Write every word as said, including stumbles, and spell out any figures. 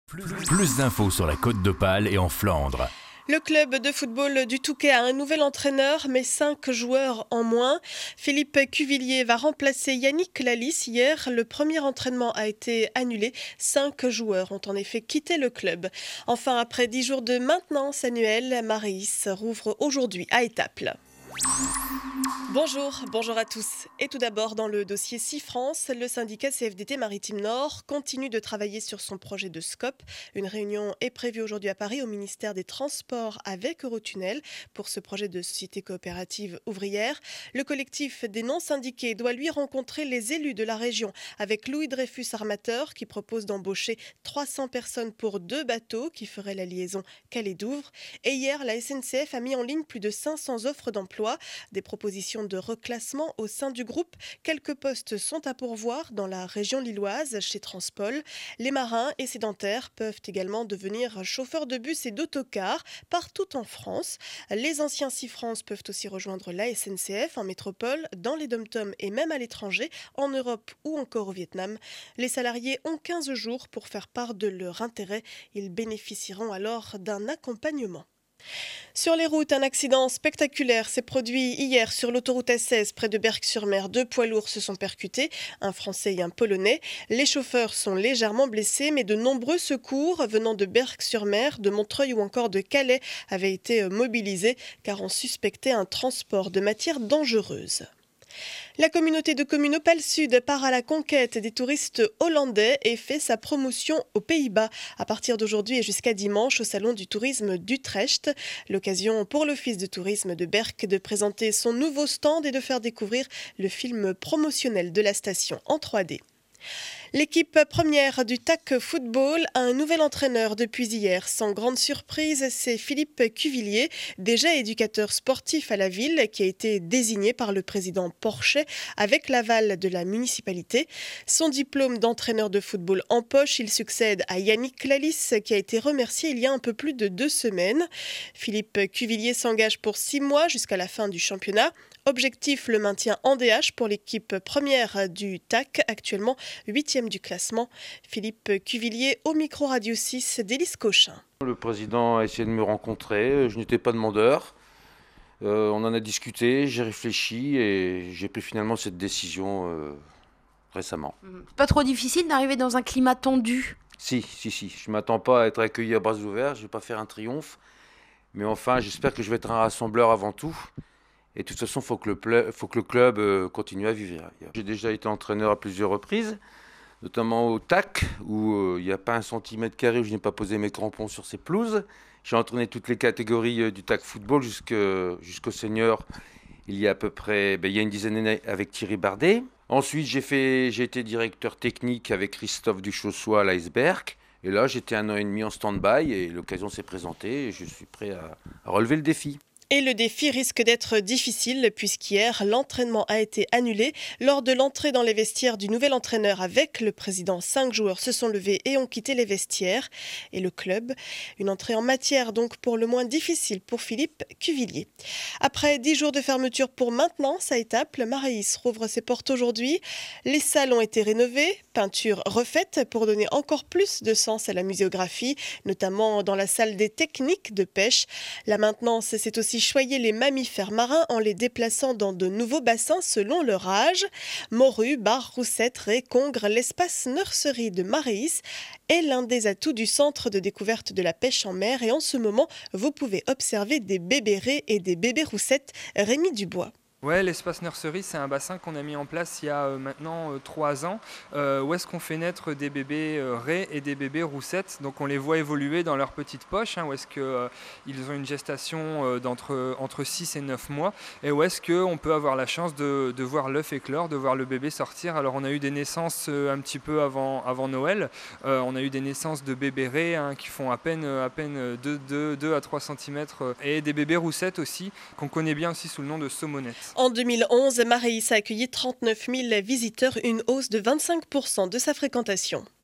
Plus, plus d'infos sur la Côte d'Opale et en Flandre. Le club de football du Touquet a un nouvel entraîneur, mais cinq joueurs en moins. Philippe Cuvillier va remplacer Yannick Lalisse. Hier, le premier entraînement a été annulé. Cinq joueurs ont en effet quitté le club. Enfin, après dix jours de maintenance annuelle, Maréis rouvre aujourd'hui à Étaples. Bonjour, bonjour à tous. Et tout d'abord, dans le dossier SeaFrance, le syndicat C F D T Maritime Nord continue de travailler sur son projet de scope. Une réunion est prévue aujourd'hui à Paris au ministère des Transports avec Eurotunnel pour ce projet de société coopérative ouvrière. Le collectif des non-syndiqués doit lui rencontrer les élus de la région avec Louis Dreyfus Armateur qui propose d'embaucher trois cents personnes pour deux bateaux qui feraient la liaison Calais-Douvres. Et hier, la S N C F a mis en ligne plus de cinq cents offres d'emploi, des propositions de reclassement au sein du groupe. Quelques postes sont à pourvoir dans la région lilloise chez Transpol. Les marins et sédentaires peuvent également devenir chauffeurs de bus et d'autocars partout en France. Les anciens SeaFrance peuvent aussi rejoindre la S N C F en métropole, dans les dom-toms et même à l'étranger, en Europe ou encore au Vietnam. Les salariés ont quinze jours pour faire part de leur intérêt. Ils bénéficieront alors d'un accompagnement. Sur les routes, un accident spectaculaire s'est produit hier sur l'autoroute A seize près de Berck-sur-Mer. Deux poids lourds se sont percutés, un Français et un Polonais. Les chauffeurs sont légèrement blessés, mais de nombreux secours venant de Berck-sur-Mer, de Montreuil ou encore de Calais avaient été mobilisés car on suspectait un transport de matières dangereuses. La communauté de communes Opale Sud part à la conquête des touristes hollandais et fait sa promotion aux Pays-Bas à partir d'aujourd'hui et jusqu'à dimanche au salon du tourisme d'Utrecht. L'occasion pour l'office de tourisme de Berck de présenter son nouveau stand et de faire découvrir le film promotionnel de la station en trois D. L'équipe première du T A C Football a un nouvel entraîneur depuis hier. Sans grande surprise, c'est Philippe Cuvillier, déjà éducateur sportif à la ville, qui a été désigné par le président Porchet avec l'aval de la municipalité. Son diplôme d'entraîneur de football en poche, il succède à Yannick Lalisse, qui a été remercié il y a un peu plus de deux semaines. Philippe Cuvillier s'engage pour six mois jusqu'à la fin du championnat. Objectif, le maintien en D H pour l'équipe première du T A C, actuellement huitième du classement. Philippe Cuvillier au micro Radio six d'Élise Cochin. Le président a essayé de me rencontrer, je n'étais pas demandeur. Euh, on en a discuté, j'ai réfléchi et j'ai pris finalement cette décision euh, récemment. C'est pas trop difficile d'arriver dans un climat tendu? Si, si, si. Je ne m'attends pas à être accueilli à bras ouverts, je ne vais pas faire un triomphe. Mais enfin, j'espère que je vais être un rassembleur avant tout. Et de toute façon, il faut que le, ple- faut que le club euh, continue à vivre. J'ai déjà été entraîneur à plusieurs reprises, notamment au T A C, où euh, il n'y a pas un centimètre carré où je n'ai pas posé mes crampons sur ces pelouses. J'ai entraîné toutes les catégories euh, du T A C Football jusque, jusqu'au senior, il y a à peu près ben, il y a une dizaine d'années avec Thierry Bardet. Ensuite, j'ai, fait, j'ai été directeur technique avec Christophe Duchossois à l'Iceberg. Et là, j'étais un an et demi en stand-by et l'occasion s'est présentée et je suis prêt à, à relever le défi. Et le défi risque d'être difficile puisqu'hier, l'entraînement a été annulé. Lors de l'entrée dans les vestiaires du nouvel entraîneur avec le président, cinq joueurs se sont levés et ont quitté les vestiaires. Et le club, une entrée en matière donc pour le moins difficile pour Philippe Cuvillier. Après dix jours de fermeture pour maintenance à Étaples, Maréis rouvre ses portes aujourd'hui. Les salles ont été rénovées, peinture refaite pour donner encore plus de sens à la muséographie, notamment dans la salle des techniques de pêche. La maintenance, c'est aussi choyer les mammifères marins en les déplaçant dans de nouveaux bassins selon leur âge. Morue, bar, roussette, raies, congres, l'espace nurserie de Maréis est l'un des atouts du centre de découverte de la pêche en mer et en ce moment, vous pouvez observer des bébés raies et des bébés roussettes. Rémi Dubois. Ouais, l'espace nurserie, c'est un bassin qu'on a mis en place il y a euh, maintenant euh, trois ans, euh, où est-ce qu'on fait naître des bébés euh, raies et des bébés roussettes. Donc on les voit évoluer dans leur petite poche, hein, où est-ce qu'ils euh, ont une gestation euh, d'entre entre six et neuf mois, et où est-ce qu'on peut avoir la chance de, de voir l'œuf éclore, de voir le bébé sortir. Alors on a eu des naissances euh, un petit peu avant, avant Noël, euh, on a eu des naissances de bébés raies hein, qui font à peine, à peine deux à trois centimètres, euh, et des bébés roussettes aussi, qu'on connaît bien aussi sous le nom de saumonettes. En deux mille onze, Maréis a accueilli trente-neuf mille visiteurs, une hausse de vingt-cinq pour cent de sa fréquentation.